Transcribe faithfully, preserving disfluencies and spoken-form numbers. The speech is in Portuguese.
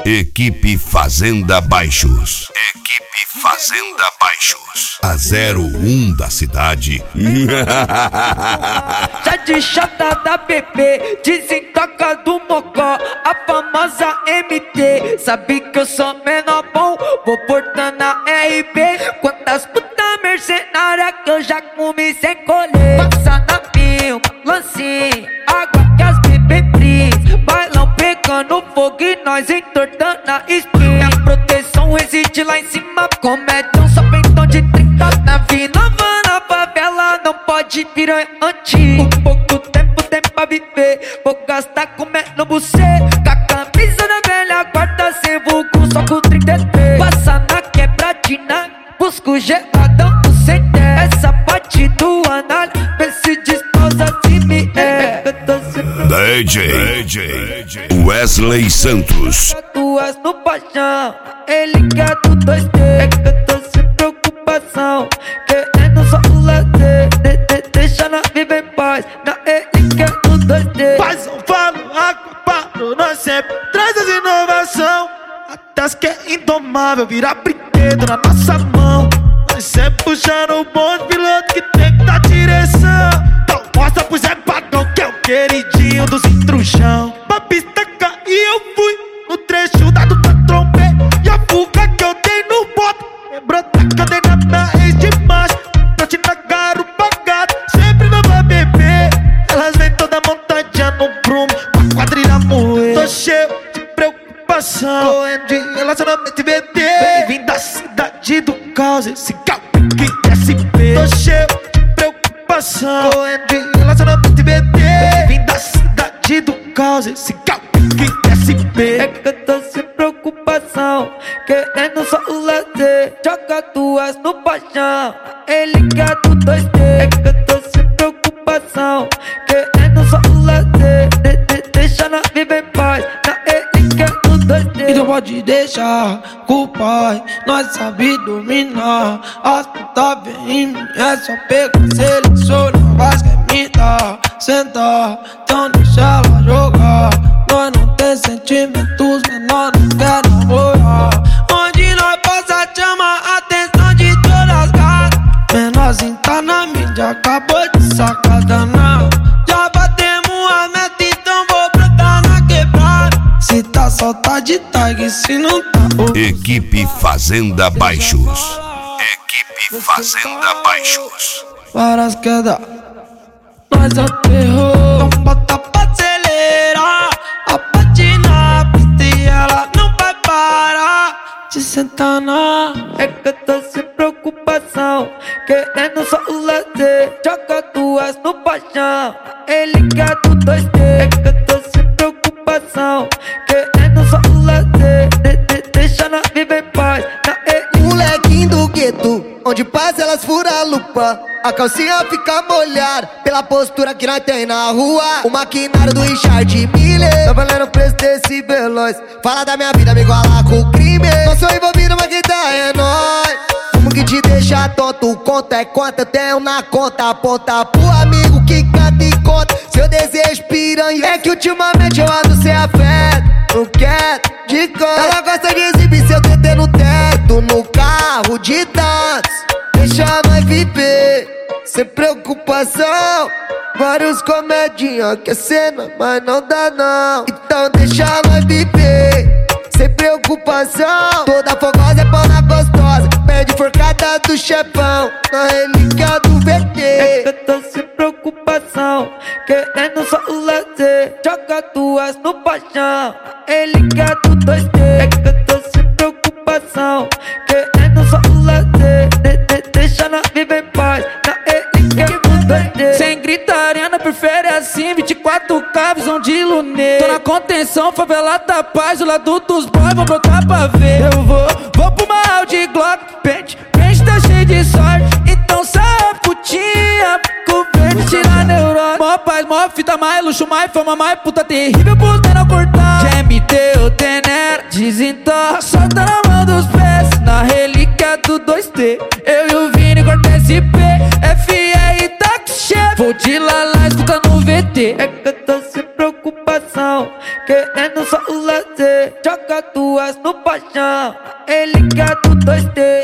Equipe Fazenda Baixos. Equipe Fazenda Baixos. A zero um da cidade. Já de chata da bebê, desentoca do mocó, a famosa M T. Sabe que eu sou menor bom, vou portando a R B. Quantas putas mercenárias que eu já comi sem colher. Passa na filma, lancinho, água que as bebê brisa. Bailão pegando fogo e nós entortando a espinha. Minha proteção reside lá em cima, comédia só peitão de trinta. Na vila, na favela, não pode piranha antigo. Pouco tempo tem pra viver, vou gastar comendo bucê. Com a camisa da velha guarda, sem vulgo, só com trinta e três. Passa na quebradina, busco geladão do C T. Essa parte do anal, vê se disposa se me é. D J, D J Wesley Santos. Duas no paixão, ele quer do dois D. É que eu tô sem preocupação, querendo só o lazer. De, de, deixa na viver em paz, na ele quer do dois D. Faz um falo, água, paro, nós sempre traz as inovação. Até as que é indomável, virar brinquedo na nossa mão. Nós sempre puxando o bonde, piloto que tem que dar direção. Então mostra pro Zé Pagão que é o queridinho dos intrujão. Pra pista cair eu fui, no trecho dado pra trombei. E a fuga que eu dei no bote, lembrou da que eu dei na minha ex de macho. Trote na garupa gato, sempre não vai beber. Elas vêm toda montadinha no prumo, com a quadrilha moer. Tô cheio de preocupação, correndo de relacionamento e V T. Bem-vindo da cidade do caos, esse carro que S P. Tô cheio de preocupação, correndo de relacionamento e V T. Bem-vindo da cidade do caos, esse carro que S P. É que eu tô sem preocupação, querendo só o lazer. Joga duas no paixão, ele quer do dois D. É que eu tô sem preocupação, querendo só o lazer. De, de, deixa na viver em paz, na ele quer do dois D. Então pode deixar com o pai, nós sabe dominar. As putas vem em mim, é só pegar, seleciona, mas quer me dar. Sentar, então deixa ela jogar. Nós não tem sentimentos, menor não quer namorar. Onde nós passa chama a atenção de todas as gatas. Menorzinho tá na mídia, acabou de sacada não. Já batemos a meta, então vou brotar na quebrada. Se tá solta de tag, se não tá oh. Equipe Fazenda Baixos. Equipe Fazenda Baixos. Várias quedas, nós aterrou. Então bota pra acelerar, a patina na pista e ela não vai parar de sentar na. É que eu tô sem preocupação, querendo só o lazer. Joga duas no paixão, ele quer do dois D. É que eu tô sem preocupação, querendo só o lazer. De, de, deixa na viver em paz, na ele. Molequinho do gueto, onde passa elas furam a lupa. A calcinha fica molhada pela postura que nós tem na rua. O maquinário do Richard Miller, tô valendo o preço desse veloz. Fala da minha vida, me igualar com o crime. Não sou envolvido, mas que tá é nóis. Fumo que te deixa tonto, conta é conta. Eu tenho na conta, aponta pro amigo que canta e conta. Seu desejo piranha é que ultimamente eu ando sem afeto. Não quero de conta. Ela gosta de exibir seu T T no teto, no carro de tantos. Deixa nós viver sem preocupação. Vários comedinha que é cena, mas não dá não. Então deixa nós viver sem preocupação. Toda fogosa é pão na gostosa, pede forcada do chefão, na relíquia do V T. É que eu tô sem preocupação, querendo só o lazer. Joga duas no paixão, ele quer do dois D. É que eu tô sem preocupação, querendo só o lazer. De, de, deixa na viver em paz, na ele quer do dois D. Sem gritaria, não prefere assim. Vinte e quatro K, visão de lunê. Tô na contenção, favela da paz. O lado dos boys, vou brotar pra ver. Eu vou, vou pro mal de Glock. Pente, pente tá cheio de sorte. Então sai a putinha, com verde, tira a neurose. Mó paz, mó fita, mais luxo, mais fama, mais puta terrível pros menor cortar. Já me deu tenera, desentorra, solta na mão dos pés. Na relíquia do dois D, eu e o Vini corta S P. F R táxi chefe, vou de lá lá escutando o V T. É que eu tô sem preocupação, querendo só o lazer. fazer. Joga duas no paixão, ele quer do dois T.